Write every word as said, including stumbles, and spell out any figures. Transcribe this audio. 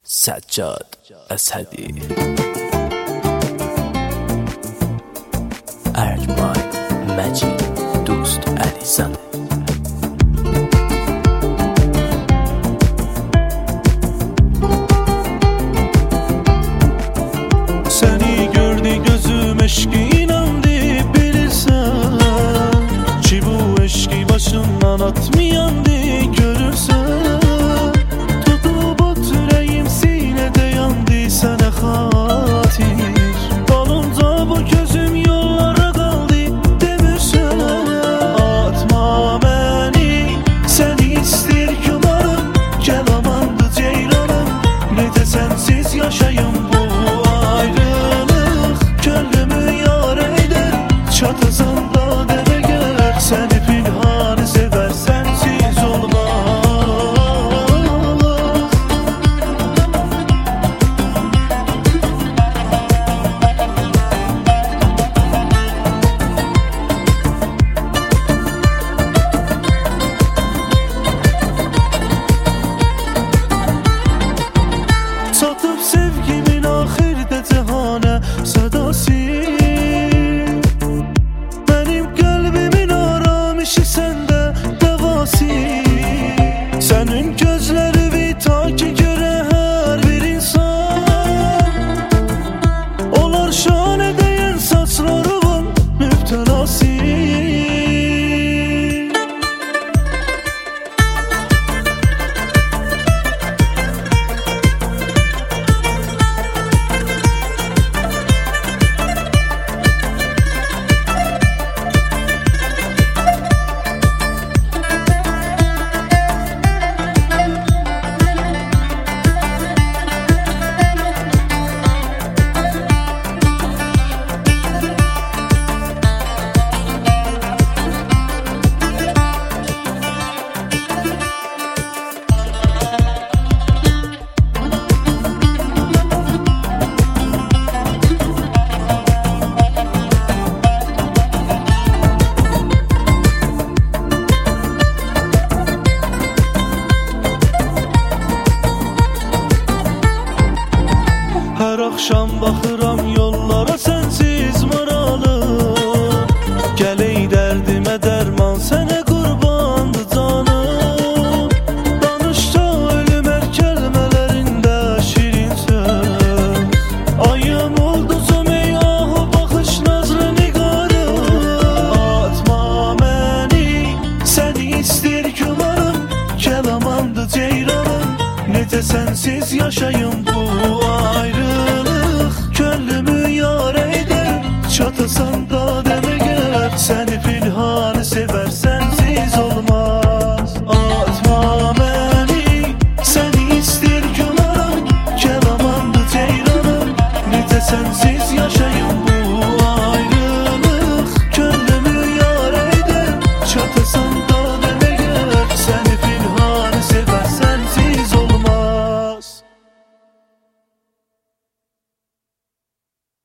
سجاد اسدی ارجمند مجید دوست علیزاده. Seni gördü gözüm eşki inandı bilirsen, ki bu eşki başımdan atmayandı görürsen. Tutup oturayım sinede yandı sana hatir, dalınca bu gözüm yollara kaldı demirsen. Atma beni seni ister kumarım, gel amandı ceylanım, ne de sensiz yaşayım bu ayrılık. Gönlümü yâre eder çatısın da deve gel, seni pinhanı sever sensiz olmaz. Satıp sevgimin ahirde cehane sadası, benim kalbimin aramışı sende devası. Senin gözleri ta ki göre her bir insan, olar şan edeyen saçlarımın müptelası. Her akşam bakıram yollara sensiz maralı, geley derdime derman sene kurbandı canım. Danışta ölüm er kelmelerinde şirin söz, ayım ulduzum ey ahu bakış nazlı nigarım. Atma beni seni ister kumarım, gel amandı ceyranım, ne de sensiz yaşayım bu